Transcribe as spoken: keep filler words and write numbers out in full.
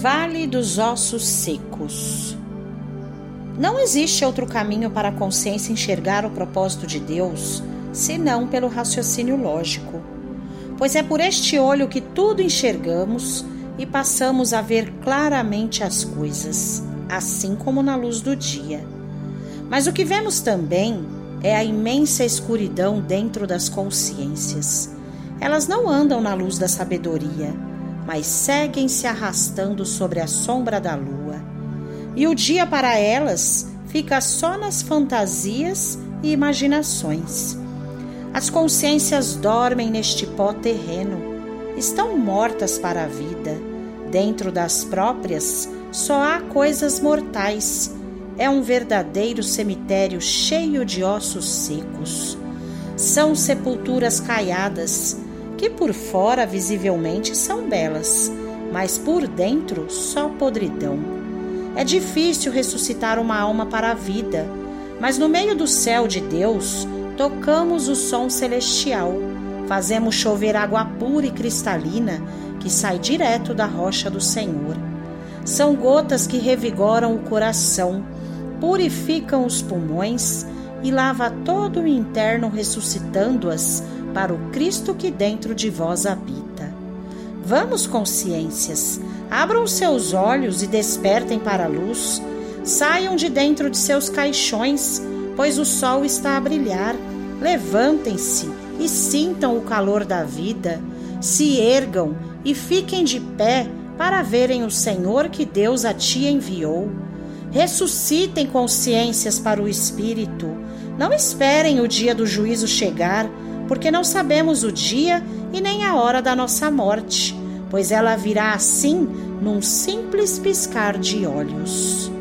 Vale dos ossos secos. Não existe outro caminho para a consciência enxergar o propósito de Deus, senão pelo raciocínio lógico, pois é por este olho que tudo enxergamos e passamos a ver claramente as coisas, assim como na luz do dia. Mas o que vemos também é a imensa escuridão dentro das consciências. Elas não andam na luz da sabedoria, mas seguem se arrastando sobre a sombra da lua. E o dia para elas fica só nas fantasias e imaginações. As consciências dormem neste pó terreno, estão mortas para a vida. Dentro das próprias só há coisas mortais. É um verdadeiro cemitério cheio de ossos secos. São sepulturas caiadas, que por fora visivelmente são belas, mas por dentro só podridão. É difícil ressuscitar uma alma para a vida, mas no meio do céu de Deus tocamos o som celestial, fazemos chover água pura e cristalina que sai direto da rocha do Senhor. São gotas que revigoram o coração, purificam os pulmões e lava todo o interno, ressuscitando-as para o Cristo que dentro de vós habita. Vamos, consciências, abram seus olhos e despertem para a luz. Saiam de dentro de seus caixões, pois o sol está a brilhar. Levantem-se e sintam o calor da vida. Se ergam e fiquem de pé para verem o Senhor que Deus a ti enviou. Ressuscitem, consciências, para o Espírito. Não esperem o dia do juízo chegar, porque não sabemos o dia e nem a hora da nossa morte, pois ela virá assim num simples piscar de olhos.